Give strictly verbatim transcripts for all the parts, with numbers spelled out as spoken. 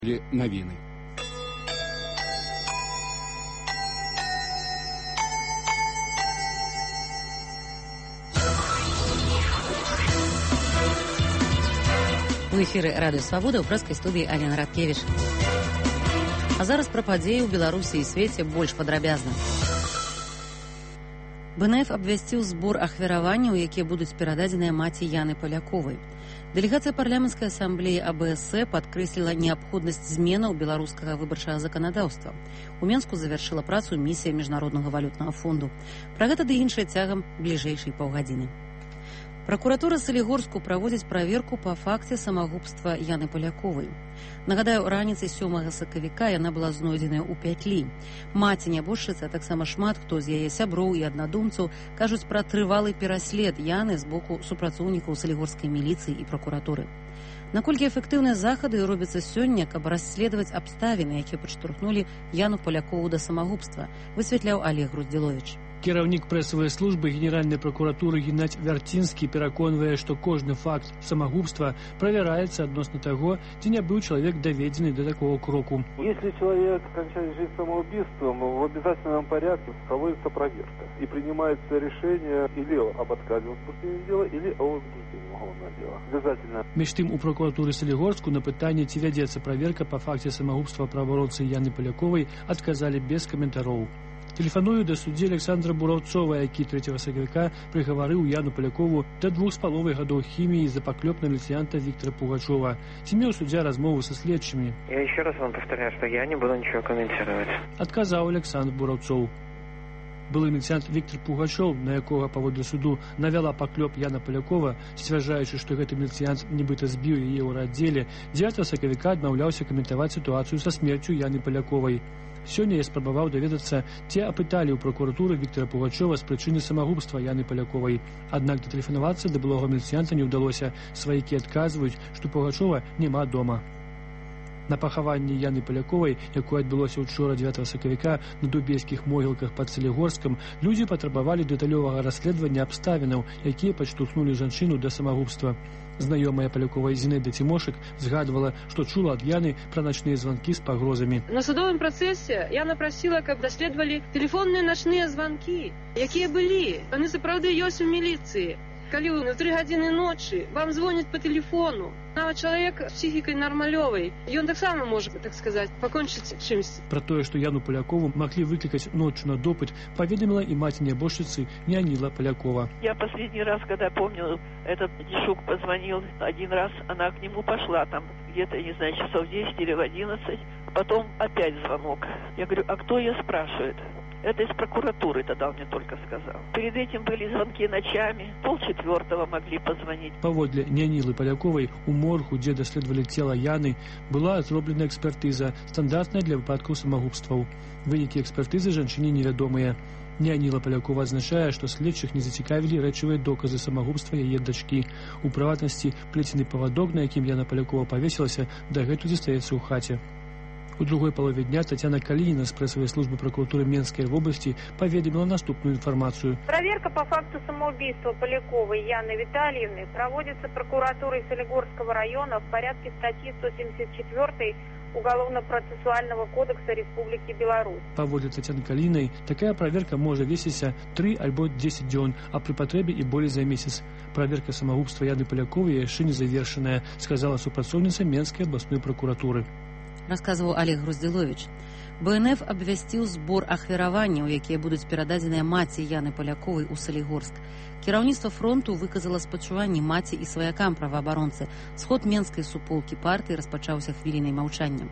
Навіны. У эфіры радыё Свабода ў прэскай студыі Алена Радкевіч. А зараз пра падзеі ў Беларусі і свеце больш падрабязна. бэ эн эф абвясціў збор ахвяраванняў, якія будуць перададзеныя маці Яны Паляковай. Дэлегацыя парламенцкай асамблеі а бэ эс э падкрэсліла неабходнасць зменаў беларускага выбарчага заканадаўства. У Менску завяршыла працу місія міжнароднага валютнага фонду. Пра гэта ды іншае цягам бліжэйшай паўгадзіны. Пракуратура Салігорску праводзіць праверку па факце самагубства Яны Паляковай. Нагадаю, раніцай сёмага сакавіка яна была знойдзеная ў Пятлі. Маці нябожчыцы, а таксама шмат хто з яе сяброў і аднадумцаў кажуць пра трывалы пераслед Яны з боку супрацоўнікаў салігорскай міліцыі і пракуратуры. Наколькі эфектыўныя захады робяцца сёння, каб расследаваць абставіны, якія падштурхнулі Яну Палякову да самагубства, высвятляў Олег Груздзіловіч. Кіраўнік прэсавай службы Генеральнай пракуратуры Геннадзь Вярцінскі пераконвае, што кожны факт самагубства правяраецца адносна таго, ці не быў чалавек даведзены да такого кроку. Если человек кончает жизнь самоубийством, в обязательном порядке проводится проверка и принимается решение или об отказе в возбуждении дела, или о возбуждении уголовного дела. Обязательно. Між тым, у прокуратуры Салігорску на пытанне, ці вядзецца праверка па факце самагубства праваабаронцы Яны Паляковай, адказалі без каментароў. Тэлефаную да суддзі Александра Бураўцова, які трэцяга сакавіка прыгаварыў Яну Палякову да двух з паловай гадоў хіміі за паклёп на лейтенанта Виктора Пугачева. Ці меў суддзя размову са следчымі? Я еще раз вам повторяю, что я не буду ничего комментировать. Адказаў Александр Бураўцоў. Былы лейтенант Виктор Пугачев, на якога паводле суду навяла паклёп Яна Палякова, сцвярджаючы, што гэты лейтенант нібыта збіў яе ў раддзеле, дзевятага сакавіка адмаўляўся каментаваць сітуацыю са смерцю Яны Паляковай. Сёння я спрабаваў даведацца, ці апыталі ў прокуратуры Виктора Пугачева з прычыны самагубства Яны Паляковай. Аднак датэлефанавацца да былога лейтенанта не ўдалося. Сваякі адказваюць, што Пугачева няма дома. На пахаванні Яны Паляковай, якое адбылося ўчора дзевятага сакавіка на дубейскіх могілках пад Салігорскам, людзі патрабавалі дэталёвага расследавання абставінаў, якія падштурхнулі жанчыну да самагубства. Знаёмая Паляковай Зінаіда Тимошек згадвала, што чула ад Яны пра начныя званкі з пагрозамі. На судовым працэсе Яна прасіла, каб даследавалі тэлефонныя начныя званкі, якія былі. Яны сапраўды ёсць у міліцыі. Калі ў тры гадзіны ночы вам звоняць па тэлефону, нават чалавек з псіхікай нармалёвай, ён таксама можа, так сказаць, пакончыць чымсьці. Пра тое, што Яну Палякову маглі выклікаць ночью на допыт, паведаміла і маці нябожчыцы Нянила Полякова. Я последний раз, когда помню, этот Дишук позвонил один раз, она к нему пошла, там где-то, не знаю, часов десять или в одиннадцать, потом опять звонок. Я говорю, а кто ее спрашивает? Это из прокуратуры, тогда он мне только сказал. Перед этим были звонки ночами, полчетвертого могли позвонить. Паводле Нянілы Паляковай у моргу, дзе даследавалі цела Яны, была зроблена экспертыза, стандартная для выпадкаў самагубстваў. Вынікі экспертызы жанчыне невядомыя. Няніла Палякова адзначае, што следчых не зацікавілі рэчавыя доказы самагубства яе дачкі. У прыватнасці, плецены павадок, на якім Яна Палякова павесілася, дагэтуль застаецца ў хаце. У другой палове дня Татьяна Калініна з прэсавай службы прокуратуры Менскай вобласці паведаміла наступную информацию. Проверка по факту самоубийства Поляковой Яны Витальевны проводится прокуратурой Солигорского района в порядке статьи сто семьдесят четыре Уголовно-процессуального кодекса Республики Беларусь. Паводле Татьяны Калінай, такая проверка можа весіся тры альбо дзесяць дзён, а при потребе и более за месяц. Проверка самогубства Яны Паляковой яшчэ не завершаная, сказала супрацоўніца Менскай абласной прокуратуры. Расказваў Олег Груздзіловіч. бэ эн эф абвясціў збор ахвяраванняў, якія будуць перададзеныя маці Яны Паляковай у Салігорск. Кіраўніцтва фронту выказала спачуванні маці і сваякам праваабаронцы. Сход Менскай суполкі партыі распачаўся хвілінай маўчання.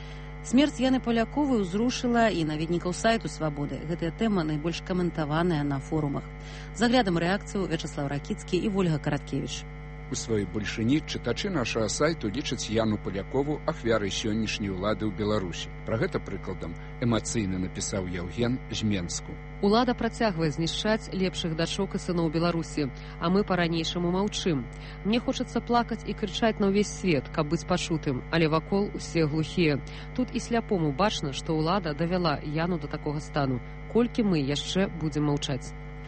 Смерць Яны Паляковай узрушыла і наведнікаў сайту Свабоды. Гэтая тэма найбольш каментаваная на форумах. Заглядам рэакцыю Вячаслав Ракіцкі і Вольга Караткевіч. У сваёй большыні чытачы нашага сайту лічаць Яну Палякову ахвярай сённяшняй улады ў Беларусі. Пра гэта прыкладам эмацыйна напісаў Яўген з Менску. Улада працягвае знішчаць лепшых дачок і сыноў Беларусі, а мы па-ранейшаму маўчым. Мне хочацца плакаць і крычаць на ўвесь свет, каб быць пачутым, але вакол усе глухія. Тут і сляпому бачна, што ўлада давяла Яну да такога стану. Колькі мы яшчэ будзем маўчаць?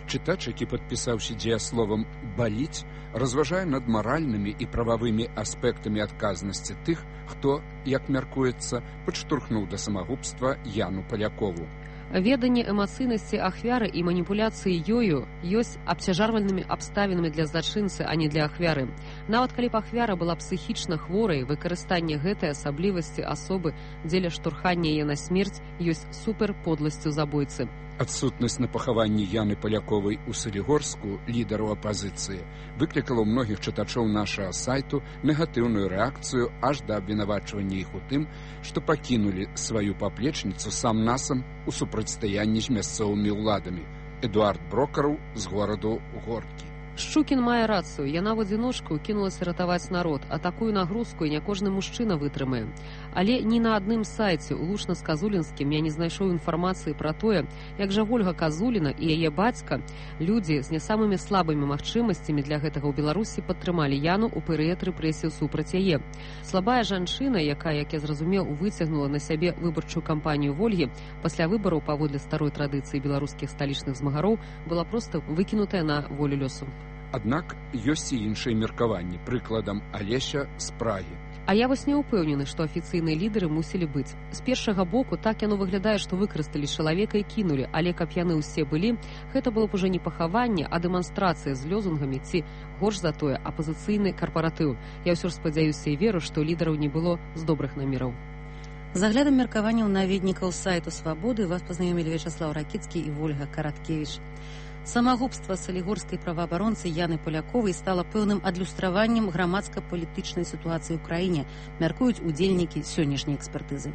Чытач, які падпісаўся дзеясловам «баліць», разважае над маральнымі і прававымі аспектамі адказнасці тых, хто, як мяркуецца, падштурхнуў да самагубства Яну Палякову. Веданне эмацыйнасці ахвяры і маніпуляцыі ёю ёсць абцяжарвальнымі абставінамі для злачынцы, а не для ахвяры. Нават калі б ахвяра была псіхічна хворай, выкарыстанне гэтай асаблівасці асобы дзеля штурхання яе на смерць ёсць суперподласцю забойцы. Адсутнасць на пахаванні Яны Паляковай у Салігорску, лідару апазіцыі, выклікала ў многіх чытачоў нашага сайту негатыўную рэакцыю аж да абвінавачвання іх у тым, што пакінулі сваю паплечніцу сам-насам у супрацьстаянні з мясцовымі ўладамі. Эдуард Брокараў з гораду Горкі. Шчукін мае рацыю, яна в адзіночку кінулася ратаваць народ, а такую нагрузку і не кожны мужчына вытрымае. Але ні на адным сайце у Лушна-Казулінскім я не знайшоў інфармацыі пра тое, як жа Вольга Казуліна і яе бацька, людзі з не самымі слабымі магчымасцямі для гэтага ў Беларусі падтрымалі Яну ў перыяд рэпрэсіяў супраць яе. Слабая жанчына, якая, як я зразумеў, выцягнула на сябе выбарчую кампанію Вольгі, пасля выбараў паводле старой традыцыі беларускіх сталічных змагароў, была проста выкінутая на волю лёсу. Аднак ёсць і іншыя меркаванні, прыкладам Алеся з Прагі. А я вось не ўпэўнены, што афіцыйныя лідары мусілі быць. З першага боку так яно выглядае, што выкарысталі чалавека і кінулі, але каб яны ўсе былі, гэта было б ужо не пахаванне, а дэманстрацыя з лёзунгамі ці, горш за тое, апазіцыйны карпаратыў. Я ўсё ж спадзяюся і веру, што лідараў не было з добрых намераў. З аглядам меркаванняў наведнікаў сайту «Свабоды» вас пазнаёмілі Вячаслаў Ракіцкі і Вольга Караткевіч. Самагубства салігорскай праваабаронцы Яны Паляковай стала пэўным адлюстраваннем грамадска-палітычнай сітуацыі ў краіне, мяркуюць удзельнікі сённяшняй экспертызы.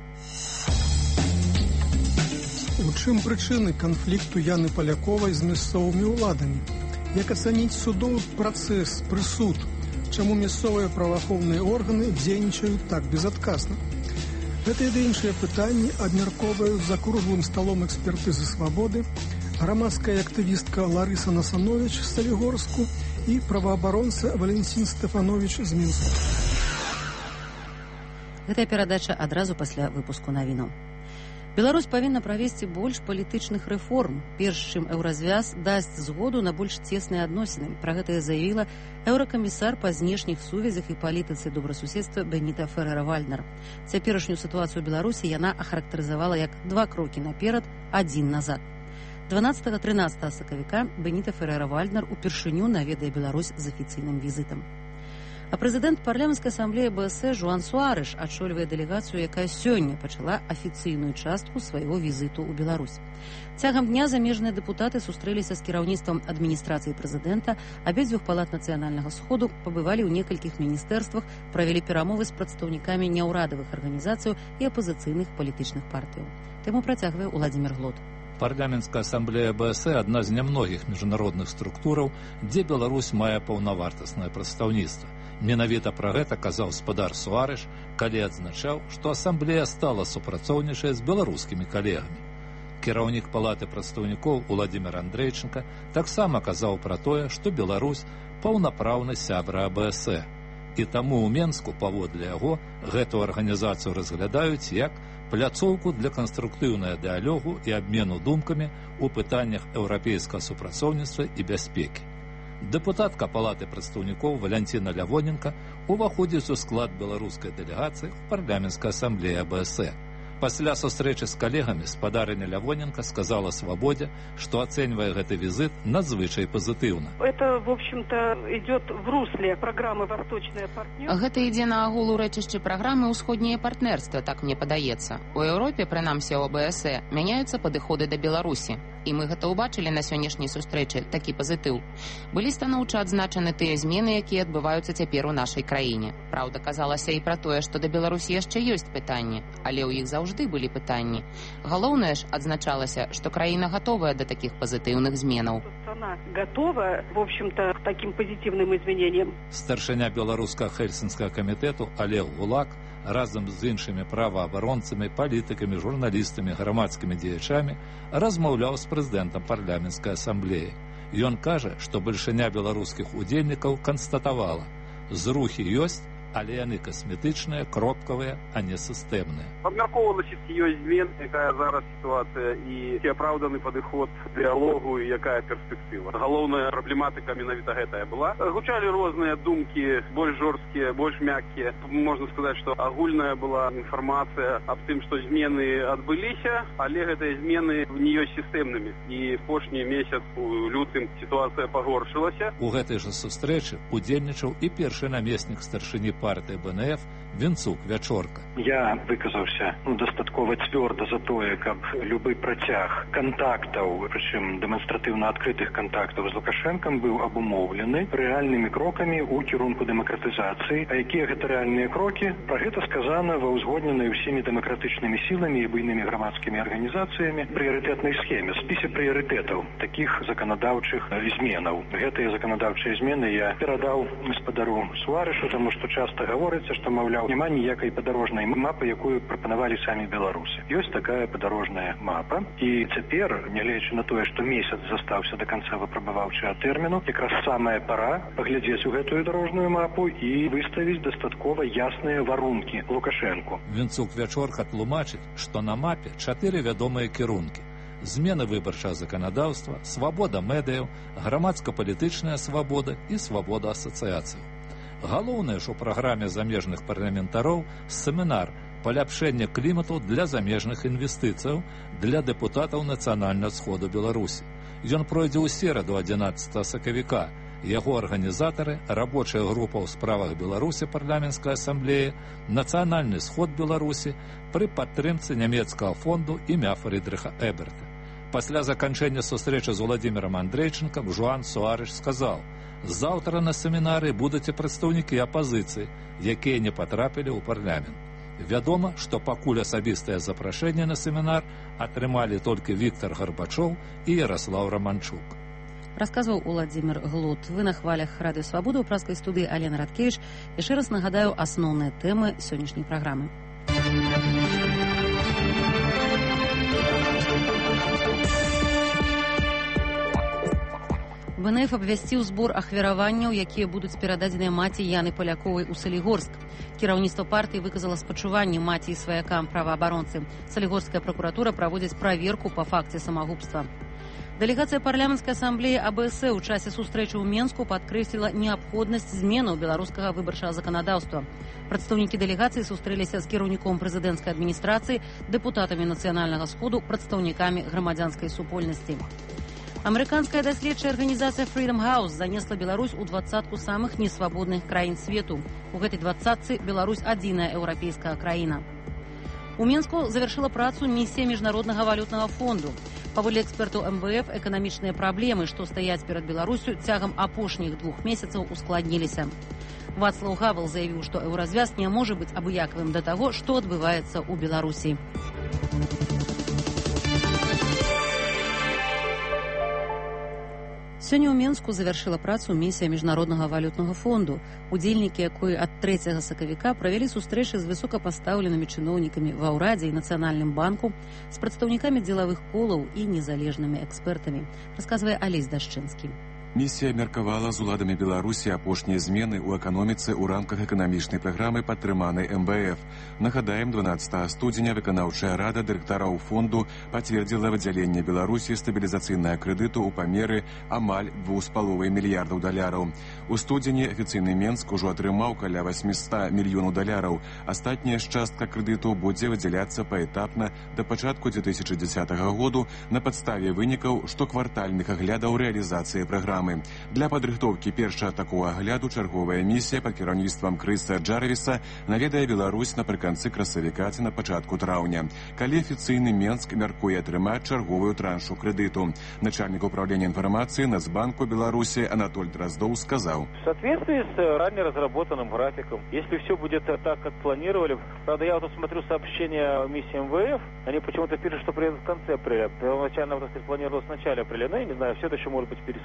У чым прычыны канфлікту Яны Паляковай з мясцовымі ўладамі? Як ацаніць судовы працэс, прысуд? Чаму мясцовыя праваахоўныя органы дзейнічаюць так безадказна? Гэта і іншыя пытанні абмяркоўваюць за круглым сталом экспертызы «Свабоды» грамадская актывістка Ларыса Насанович з Салігорску і праваабаронца Валентин Стефанович з Мінску. Гэтая перадача адразу пасля выпуску навінаў. Беларусь павінна правесці больш палітычных рэформ, перш чым еўразвяз дасць згоду на больш цесныя адносіны. Пра гэта заявіла еўракамісар па знешніх сувязях і палітыцы добрасуседства Беніта Ферера-Вальднер. Цяперашнюю сітуацыю ў Беларусі яна ахарактарызавала як два крокі наперад, адзін назад. дванаццатага-трынаццатага сакавіка Беніта Ферера-Вальднер упершыню наведае Беларусь з афіцыйным візітам. А прэзідэнт парламенцкай асамблеі БС Жуан Суарыш адчольвае дэлегацыю, якая сёння пачала афіцыйную частку свайго візіту ў Беларусь. Цягам дня замежныя дэпутаты сустрэліся з кіраўніцтвам адміністрацыі прэзідэнта, абедзвюх палат нацыянальнага сходу пабывалі ў некалькіх міністэрствах, правялі перамовы з прадстаўнікамі няўрадавых арганізацыяў і апазіцыйных палітычных партыяў. Тэму працягвае Уладзімір Глот. Парламенцкая асамблея БС адна з нямногіх міжнародных структураў, дзе Беларусь мае паўнавартаснае прадстаўніцтва. Менавіта пра гэта казаў спадар Суарыш, калі адзначаў, што асамблея стала супрацоўнічаць з беларускімі калегамі. Кіраўнік палаты прадстаўнікоў Уладзімір Андрэйчынка таксама казаў пра тое, што Беларусь паўнапраўны сябра АБС. І таму ў Менску, паводле яго, гэту арганізацыю разглядаюць як пляцоўку для канструктыўнага дыялогу і абмену думкамі ў пытаннях еўрапейскага супрацоўніцтва і бяспекі. Дэпутатка палаты прадстаўнікоў Валянціна Лявоненка уваходзіць у склад беларускай дэлегацыі ў парламенцкай асамблеі АБС. Пасля сустрэчы з калегамі спадарыня Лявоненка сказала «Свободе», что оценивая гэты визит надзвычай позитивно. Это, в общем-то, идет в русле программы «Восточное партнерство». Гэта ідзе на агул урэчышча праграмы «Усходняе партнерство», так мне падаецца. У Еўропе, прынамсі ў ОБС, мяняюцца падыходы да Беларусі. І мы гэта ўбачылі на сённяшняй сустрэчы, такі пазітыў. Былі станоўча адзначаны тыя змены, якія адбываюцца цяпер у нашай краіне. Праўда, казалася і пра тое, што да Беларусі яшчэ ёсць пытанні, але ў іх заўжды былі пытанні. Галоўнае ж адзначалася, што краіна гатовая да такіх пазітыўных зменаў. Она готова, в общем-то, к таким позитивным изменениям. Старшыня беларускага Хельсінскага камітэту Олег Гулак разам з іншымі праваабаронцамі, палітыкамі, журналістамі, грамадскімі дзеячамі размаўляў з прэзідэнтам парламенцкай асамблеі. Ён кажа, што бальшыня беларускіх удзельнікаў канстатавала: зрухі ёсць, але яны касметычныя, кропкавыя, а не сістэмныя. Абмяркоўвалася, ці ёсць змен, якая зараз сітуацыя, і ці апраўданы падыход дыялогу, і якая перспектыва. Галоўная праблематыка менавіта гэтая была. Гучалі розныя думкі, больш жорсткія, больш мяккія. Можна сказаць, што агульная была інфармацыя аб тым, што змены адбыліся, але гэтыя змены не ёсць сістэмнымі. І апошні месяц у лютым сітуацыя пагоршылася. У гэтай жа сустрэчы удзельнічаў і першы намеснік старшыні партыі бэ эн эф Венцук Вячорка. Я выказаўся ну, дастаткова цвёрда за тое, каб любы працяг кантактаў, прычым дэманстратыўна адкрытых кантактаў з Лукашэнкам быў абумоўлены рэальнымі крокамі ў кірунку дэмакратызацыі. А якія гэта рэальныя крокі? Пра гэта сказана ва ўзгодненай усімі дэмакратычнымі сіламі і буйнымі грамадскімі арганізацыямі прыярытэтнай схеме, спісе прыярытэтаў такіх заканадаўчых зменаў. Гэтыя заканадаўчыя змены я перадаў гаспадару Суарэшу, таму што часта гаворыцца, што, маўляў, няма ніякай падарожнай мапы, якую прапанавалі самі беларусы. Ёсць такая падарожная мапа, і цяпер, нягледзячы на тое, што месяц застаўся да канца выпрабаваўчага тэрміну, якраз самая пара паглядзець у гэтую дарожную мапу і выставіць дастаткова ясныя варункі Лукашэнку. Венцук Вячорка тлумачыць, што на мапе чатыры вядомыя кірункі: змены выбарчага заканадаўства, свабода медыяў, грамадска-палітычная свабода і свабода асацыяцыяў. Галоўнае ж у праграме замежных парламентароў семінар паляпшэння клімату для замежных інвестыцыяў для дэпутатаў нацыянальнага сходу Беларусі. Ён пройдзе ў сераду адзінаццатага сакавіка. Яго арганізатары, рабочая група ў справах Беларусі парламенцкай асамблеі, нацыянальны сход Беларусі пры падтрымцы нямецкага фонду імя Фрыдрыха Эберта. Пасля заканчэння сустрэчы з Владзімірам Андрэйчынкам Жуан Суарэш сказаў: «Заўтра на семінары будуць і прадстаўнікі апазіцыі, якія не патрапілі ў парламент». Вядома, што пакуль асабістае запрашэнне на семінар атрымалі толькі Віктар Гарбачоў і Яраслаў Раманчук. Расказваў Уладзімір Глут. Вы на хвалях Радыё Свабода, ў праскай студыі Алена Радкевіч. Яшчэ раз нагадаю асноўныя тэмы сённяшняй праграмы. бэ эн эф абвясціў збор ахвяраванняў, якія будуць перададзеныя маці Яны Паляковай у Салігорск. Кіраўніцтва партыі выказала спачуванне маці і сваякам праваабаронцы. Салігорская пракуратура праводзіць праверку па факце самагубства. Дэлегацыя парламенцкай асамблеі а бэ эс у часе сустрэчы ў Менску падкрэсліла неабходнасць зменаў беларускага выбарчага заканадаўства. Прадстаўнікі дэлегацыі сустрэліся з кіраўніком прэзідэнцкай адміністрацыі, дэпутатамі нацыянальнага сходу, прадстаўнікамі грамадзянскай супольнасці. Амерыканская даследчая арганізацыя Freedom House занесла Беларусь у двадцатку самых несвабодных краін свету. У гэтай двадцатцы Беларусь адзіная еўрапейская краіна. У Менску завяршыла працу місія міжнароднага валютнага фонду. Паводле экспертаў эм вэ эф, эканамічныя праблемы, што стаяць перад Беларусю, цягам апошніх двух месяцаў ускладніліся. Вацлаў Гавел заявіў, што еўразвяз не можа быць абыякавым да таго, што адбываецца ў Беларусі. Сёння ў Менску завяршыла працу місія міжнароднага валютнага фонду, удзельнікі якой ад трэцяга сакавіка правялі сустрэчы з высокапастаўленымі чыноўнікамі ва ўрадзе і нацыянальным банку, з прадстаўнікамі дзелавых колаў і незалежнымі экспертамі, расказвае Алесь Дашчынскі. Місія меркавала з уладамі Беларусі апошнія змены ў эканоміцы ў рамках эканамічнай праграмы, падтрыманай эм бэ эф. Нагадаем, дванаццатага студзеня выканаўчая рада дырэктараў фонду пацвердзіла выдзяленне Беларусі стабілізацыйнага крэдыту ў памеры амаль двух з паловай мільярдаў даляраў. У студзені афіцыйны Менск ужо атрымаў каля восьмісот мільёнаў даляраў. Астатняя ж частка крэдыту будзе выдзяляцца паэтапна да пачатку дзве тысячы дзесятага году на падставе вынікаў штоквартальных аглядаў рэалізацыі праграмы. Для падрыхтоўкі першага такога агляду чарговая місія пад кіраўніцтвам Крыса Джарвіса наведае Беларусь напрыканцы красавіка ці на пачатку траўня, калі афіцыйны Менск мяркуе атрымаць чарговую траншу крэдыту. Начальник управления информации Нацбанку Беларуси Анатоль Дроздов сказал: В соответствии с ранее разработанным графиком, если все будет так, как планировали, правда, я вот смотрю сообщения миссии эм вэ эф, они почему-то пишут, что приедут в конце апреля. Первоначально вот, планировалось в начале апреля, но я не знаю, все это еще может быть пересмотрено.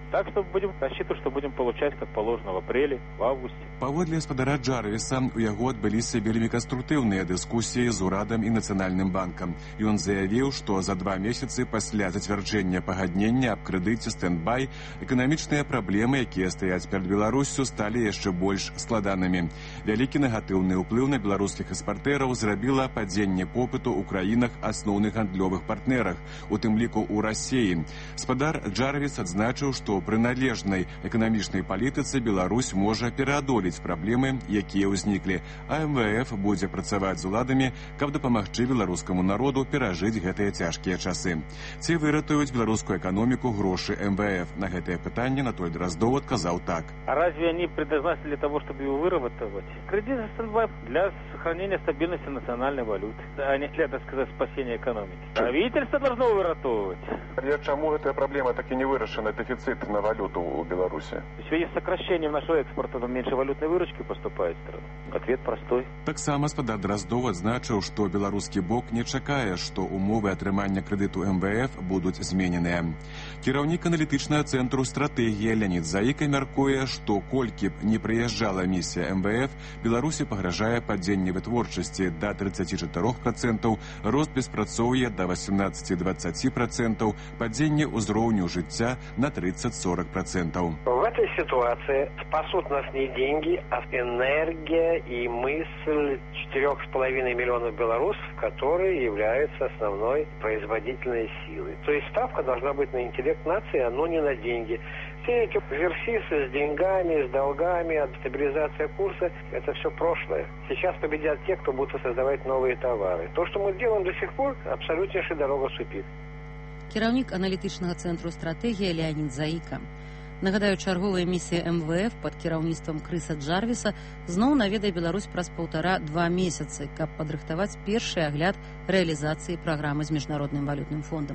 Так что будем рассчитывать, что будем получать, как положено, в апреле, в августе. Паводле гаспадара Джарвіса, у яго адбыліся вельмі канструктыўныя дыскусіі з урадам і Нацыянальным банкам. Ён заявіў, што за два месяцы пасля зацвярджэння пагаднення аб крэдыце стэндбай эканамічныя праблемы, якія стаяць перад Беларуссю, сталі яшчэ больш складанымі. Вялікі негатыўны ўплыў на беларускіх экспартэраў зрабіла падзенне попыту ў краінах асноўных гандлёвых партнерах, у тым ліку ў Расіі. Спадар Джарвіс адзначыў, што пры належнай эканамічнай палітыцы Беларусь можа пераадолець праблемы, якія ўзніклі, а эм вэ эф будзе працаваць з уладамі, каб дапамагчы беларускаму народу перажыць гэтыя цяжкія часы. Ці выратуюць беларускую эканоміку грошы эм вэ эф? На гэтае пытанне Анатоль Дроздов адказаў так. А разве они предназначены для того, чтобы его выработать? Кредит за стендбай для сохранения стабильности национальной валюты, а не для, так сказать, спасения экономики. Правительство должно выратовывать. Я чаму гэтая праблема так і не вырашана, дефицит на валюту у Беларуси? В связи с сокращением нашего экспорта нам меньше валютной выручки поступает в страну. Ответ простой. Таксама спадар Дроздов адзначыў, што беларускі бок не чакае, што умовы атрымання крэдыту эм вэ эф будуць змененыя. Кіраўнік аналітычнага цэнтру стратэгія Леонид Заіка мяркуе, што колькі б не прыязджала місія эм вэ эф, Беларусі пагражае падзенне вытворчасці да тридцати четырёх процентов, рост беспрацоўя да восемнадцати-двадцати процентов, падзенне ўзроўню жыцця на тридцать-сорок процентов. В этой ситуации спасут нас не деньги, а энергия и мысль четырех с половиной миллионов белорусов, которые являются основной производительной силой. То есть ставка должна быть на интеллект нации, а не на деньги. Все эти экзерсисы с деньгами, с долгами, стабилизация курса – это все прошлое. Сейчас победят те, кто будут создавать новые товары. То, что мы делаем до сих пор, абсолютнейшая дорога в тупик. Кіраўнік аналітычнага цэнтру стратэгія Леонид Заіка. Нагадаю, чарговая місія эм вэ эф пад кіраўніцтвам Крыса Джарвіса зноў наведае Беларусь праз паўтара-два месяцы, каб падрыхтаваць першы агляд рэалізацыі праграмы з міжнародным валютным фондам.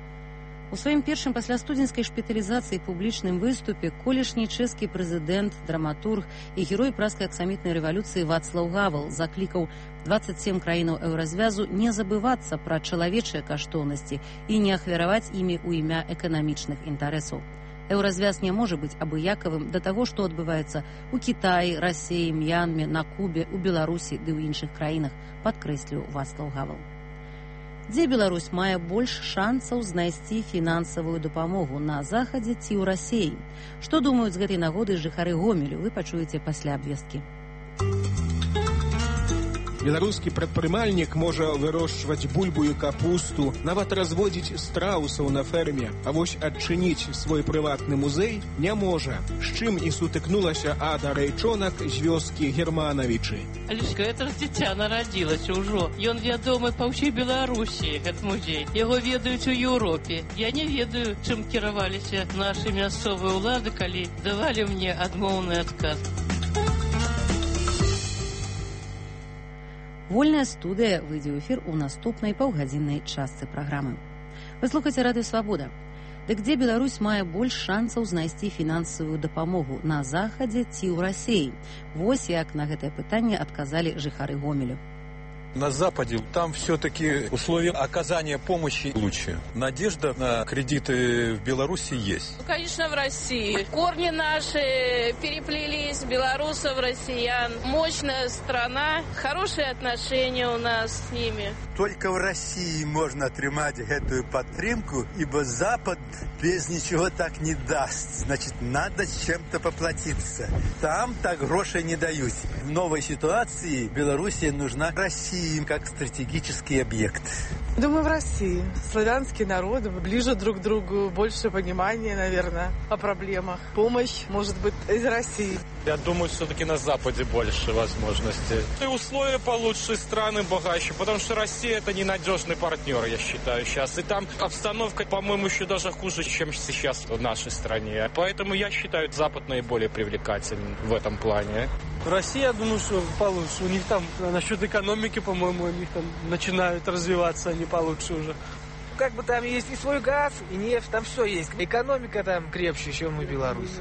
У сваім першым пасля студзеньскай шпіталізацыі публічным выступе колішні чэшскі прэзідэнт, драматург і герой праскай аксамітнай рэвалюцыі Вацлаў Гавел заклікаў двадцать семь краінаў еўразвязу не забывацца пра чалавечыя каштоўнасці і не ахвяраваць імі ў імя эканамічных інтарэсаў. Еўразвяз не можа быць абыякавым да таго, што адбываецца ў Кітаі, Расіі, М'янме, на Кубе, у Беларусі ды ў іншых краінах, падкрэсліў Вацлаў Гавел. Дзе Беларусь мае больш шансаў знайсці фінансавую дапамогу, на захадзе ці ў Расіі? Што думаюць з гэтай нагоды жыхары Гомелю, вы пачуеце пасля абвесткі. Беларускі прадпрымальнік можа вырошчваць бульбу і капусту, нават разводзіць страусаў на ферме, а вось адчыніць свой прыватны музей не можа. З чым і сутыкнулася Ада Рэйчонак з вёскі Германавічы. Але ж гэта ж дзіця нарадзілася ўжо. Ён вядомы па ўсёй Беларусі, гэты музей. Яго ведаюць у Еўропе. Я не ведаю, чым кіраваліся нашы мясцовыя ўлады, калі давалі мне адмоўны адказ. Вольная студыя выйдзе ў эфір у наступнай паўгадзіннай частцы праграмы. Вы слухаце радыё Свабода. Дык дзе Беларусь мае больш шансаў знайсці фінансавую дапамогу, на захадзе ці ў Расіі? Вось як на гэтае пытанне адказалі жыхары Гомелю. На Западе там все-таки условия оказания помощи лучше. Надежда на кредиты в Беларуси есть. Конечно, в России. Корни наши переплелись, белорусов, россиян. Мощная страна, хорошие отношения у нас с ними. Только в России можно отрымать эту подтримку, ибо Запад без ничего так не даст. Значит, надо с чем-то поплатиться. Там так грошей не дают. В новой ситуации Белоруссии нужна Россия как стратегический объект. Думаю, в России. Славянские народы ближе друг к другу, больше понимания, наверное, о проблемах. Помощь, может быть, из России. Я думаю, все-таки на Западе больше возможностей. И условия получше, страны богаче, потому что Россия — это ненадежный партнер, я считаю, сейчас. И там обстановка, по-моему, еще даже хуже, чем сейчас в нашей стране. Поэтому я считаю, Запад наиболее привлекательным в этом плане. Россия, я думаю, что получше. У них там насчет экономики, по-моему, у них там начинают развиваться, они получше уже. Как бы там есть и свой газ, и нефть, там все есть. Экономика там крепче, чем у Беларуси.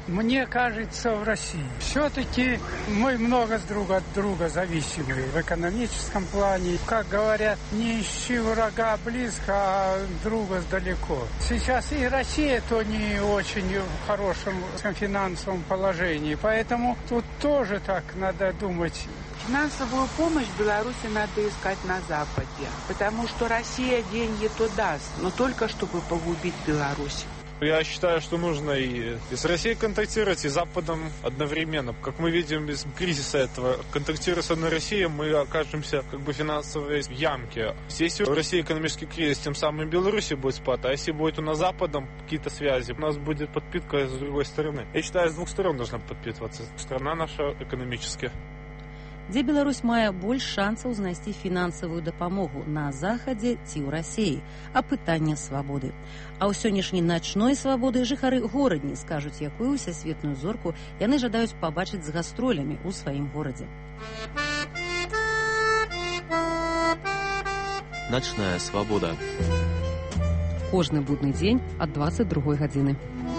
мне кажется, в России. Все-таки мы много друг от друга зависимы в экономическом плане. Как говорят, не ищи врага близко, а друга далеко. Сейчас и Россия то не очень в хорошем финансовом положении, поэтому тут тоже так надо думать. Финансовую помощь Беларуси надо искать на Западе, потому что Россия деньги то даст, но только чтобы погубить Беларусь. Я считаю, что нужно и, и с Россией контактировать, и с Западом одновременно. Как мы видим, без кризиса этого, контактируя с одной Россией, мы окажемся как бы в финансовой ямке. Если в России экономический кризис, тем самым Беларуси будет спад, а если будет у нас с Западом какие-то связи, у нас будет подпитка с другой стороны. Я считаю, с двух сторон должна подпитываться страна наша экономически. Дзе Беларусь мае больш шансаў знайсці фінансавую дапамогу на захадзе ці ў Расіі, апытанне свабоды. А ў сённяшняй начной свабоды жыхары горадні скажуць, якую ўсясветную зорку яны жадаюць пабачыць з гастролямі ў сваім горадзе. Начная свабода. Кожны будны дзень ад дваццаць другой гадзіны.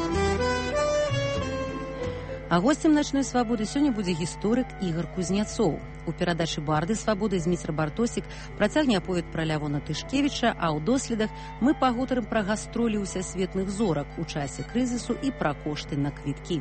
А гостем начной свабоды сёння будзе гісторык Ігар Кузняцоў. У перадачы «Барды свабоды» Зміцер Бартосік працягне аповед пра Лявона Тышкевіча, а ў доследах мы пагутарым пра гастролі ўсясветных зорак у часе крызісу і пра кошты на квіткі.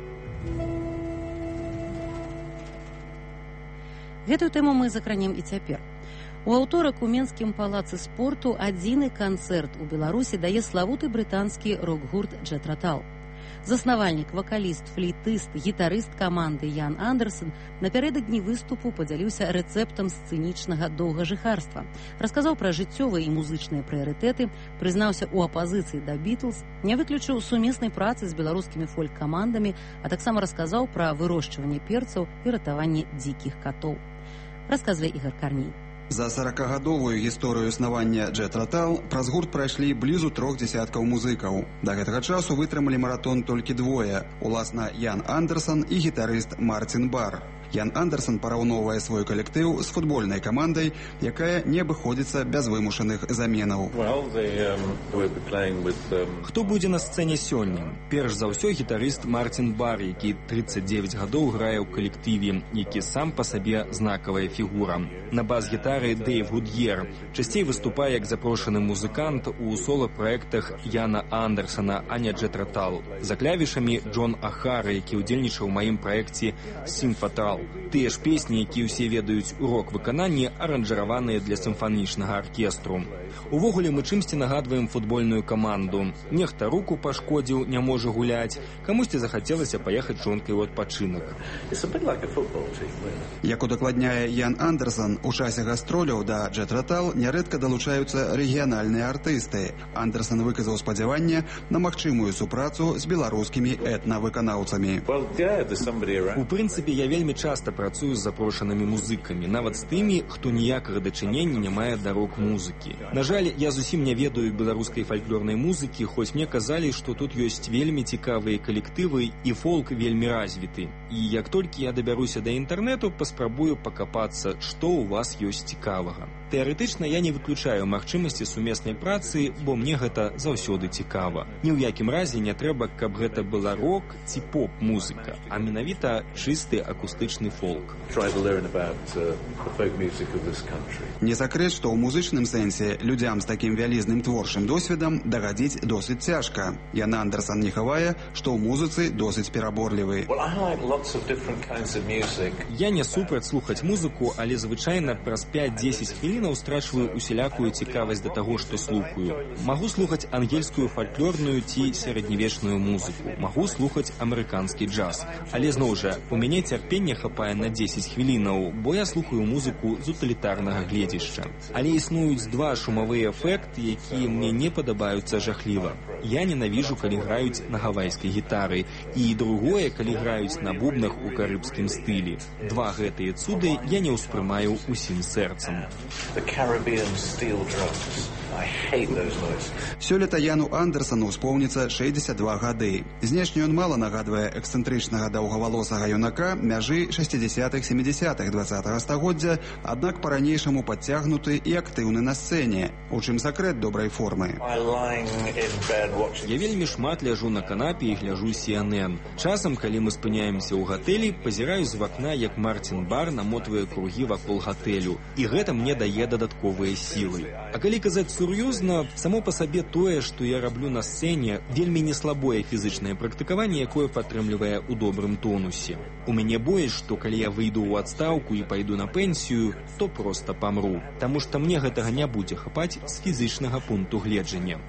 Гэтую тэму мы закранем і цяпер. У аўторак у Менскім палацы спорту адзіны канцэрт у Беларусі дае славуты брытанскі рок-гурт Джет Ротал. Заснавальнік, вакаліст, флейтыст, гітарыст каманды Ян Андерсон напярэдадні выступу падзяліўся рэцэптам сцэнічнага доўгажыхарства. Расказаў пра жыццёвыя і музычныя прыярытэты, прызнаўся ў апазіцыі да Бітлз, не выключыў сумеснай працы з беларускімі фольк-камандамі, а таксама расказаў пра вырошчванне перцаў і ратаванне дзікіх катоў. Расказвае Ігар Карній. За сорокагадовую гісторыю існавання Джет Ротал праз гурт прайшлі блізу трох дзесяткаў музыкаў. Да гэтага часу вытрымалі маратон толькі двое, уласна Ян Андерсон і гітарыст Мартин Бар. Ян Андерсон параўноўвае свой калектыў з футбольнай камандай, якая не абыходзіцца без вымушаных заменаў. Хто будзе на сцэне сёння? Перш за ўсё гітарыст Мартин Бар, які тридцать девять гадоў грае ў калектыве, які сам па сабе знакавая фігура. На бас-гітары Дэйв Гуд'ер. Часцей выступае як запрошаны музыкант у соло-праектах Яна Андерсона, а не Джет Ротал. За клавішамі Джон Ахара, які ўдзельнічаў у маім праекце «Сімфатрал». Тыя ж песні, якія ўсе ведаюць у рок-выкананні, аранжыраваныя для сімфанічнага аркестру. Увогуле мы чымсьці нагадваем футбольную каманду. Нехта руку пашкодзіў, не можа гуляць, камусьці захацелася паехаць жонкай у адпачынак. Як удакладняе Ян Андерсон, у часе гастроляў да Джет Ротал нярэдка далучаюцца рэгіянальныя артысты. Андерсон выказаў спадзяванне на магчымую супрацу з беларускімі этна-выканаўцамі. У прынцыпе, я вельмі часта працую з запрошанымі музыкамі, нават з тымі, хто ніякага дачынення не мае да рок-музыкі. На жаль, я зусім не ведаю беларускай фальклорнай музыкі, хоць мне казалі, што тут ёсць вельмі цікавыя калектывы і фолк вельмі развіты. І як толькі я дабяруся да інтэрнэту, паспрабую пакапацца, што ў вас ёсць цікавага. Тэарэтычна я не выключаю магчымасці сумеснай працы, бо мне гэта заўсёды цікава. Ні ў якім разе не трэба, каб гэта была рок ці поп-музыка, а менавіта чысты акустычны фолк. Не сакрэт, што ў музычным сэнсе людзям з такім вялізным творчым досведам дагадзіць досыць цяжка. Ян Андерсон не хавае, што ў музыцы досыць пераборлівы. Я не супраць слухаць музыку, але звычайна праз пять-дзесяць хвілінаў страчваю усялякую цікавасць да таго, што слухаю. Магу слухаць ангельскую фальклорную ці сярэднявечную музыку. Магу слухаць амерыканскі джаз. Але зноў жа, у мяне цярпення хапае на дзесяць хвілінаў, бо я слухаю музыку з утылітарнага гледзішча. Але існуюць два шумавыя эфекты, якія мне не падабаюцца жахліва. Я ненавіжу, калі граюць на гавайскай гітары, і другое, калі граюць на бубнах у карыбскім стылі. Два гэтыя цуды я не ўспрымаю усім сэрцам. The Caribbean steel drums. I hate those noises. Сёлета Яну Андерсону споўніцца шэсцьдзесят два гады. Знешне ён мала нагадвае эксцэнтрычнага даўгавалосага юнака мяжы шэсцідзесятых сямідзесятых двадцатага стагоддзя, аднак па-ранейшаму падцягнуты і актыўны на сцэне. У чым сакрэт добрай формы? Я вельмі шмат ляжу на канапе і гляжу Си Эн Эн. Часам, калі мы спыняемся ў гатэлі, пазіраю з вакна, як Мартин Бар намотвае кругі вакол гатэлю. І гэта мне дае дадатковыя сілы. А калі казаць сур'ёзна, само па сабе тое, што я раблю на сцэне, вельмі не слабое фізычнае практыкаванне, якое падтрымлівае ў добрым тонусе. У мяне боязь, што калі я выйду ў адстаўку і пайду на пенсію, то проста памру. Таму што мне гэтага не будзе хапаць з фізычнага пункту гледжання.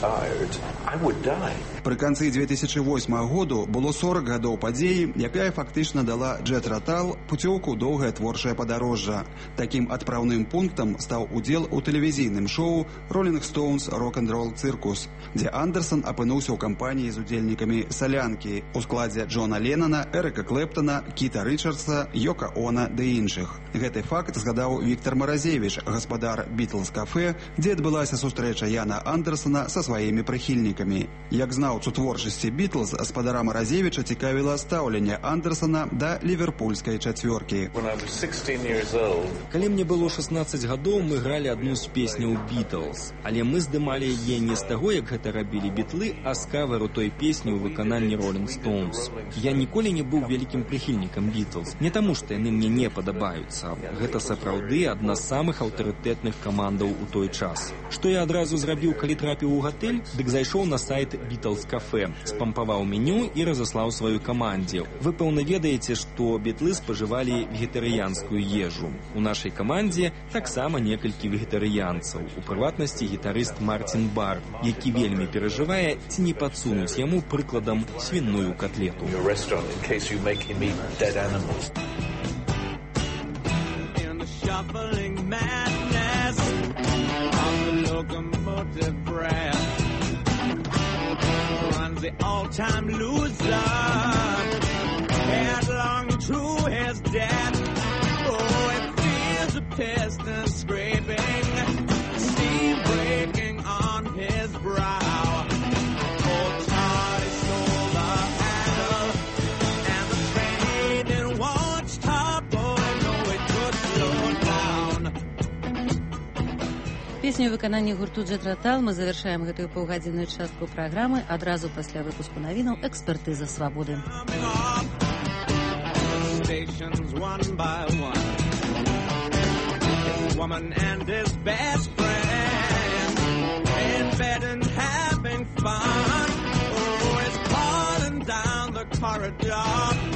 Пры канцы две тысячи восьмага году было сорок гадоў падзеі, якая фактычна дала Джет Ротал пуцёўку ў доўгае творчае падарожжа. Такім адпраўным пунктам стаў удзел у тэлевізійным шоу «Rolling Stones Rock-and-Roll Circus», дзе Андерсон апынуўся ў кампаніі з удзельнікамі «Салянкі» у складзе Джона Леннона, Эрыка Клэптона, Кіта Рычардса, Йока Она ды іншых. Гэты факт згадаў Віктор Маразевіч, гаспадар «Бітлз Кафе», дзе адбылася сустрэча Яна Андерсона са сваімі прыхільнікамі. Як знаўцу творчасці «Бітлз», гаспадара Маразевіча цікавіла стаўленне Андерсона да ліверпульскай чацвёркі. Калі мне было шаснаццаць гадоў, мы гралі адну з песняў «Бітлз». Але мы здымалі яе не з таго, як гэта рабілі бітлы, а з каверу той песні ў выкананні Rolling Stones. Я ніколі не быў вялікім прыхільнікам Бітлз. Не таму, што яны мне не падабаюцца. Гэта сапраўды адна з самых аўтарытэтных камандаў у той час. Што я адразу зрабіў, калі трапіў у гатэль? Дык зайшоў на сайт «Бітлз Кафе», спампаваў меню і разаслаў сваёй камандзе. Вы, пэўна, ведаеце, што бітлы спажывалі вегетарыянскую ежу. У нашай камандзе таксама некалькі вегетарыянцаў. У прыватнасці гітарыст Мартин Бар, які вельмі перажывае, ці не падсунуць яму прыкладам свіную котлету. Песню ў выкананні гурту Джет Ротал мы завяршаем гэтую паўгадзінную частку праграмы адразу пасля выпуску навінаў «Экспертыза свабоды». Woman and his best friend in bed and having fun. Oh, it's calling down the corridor.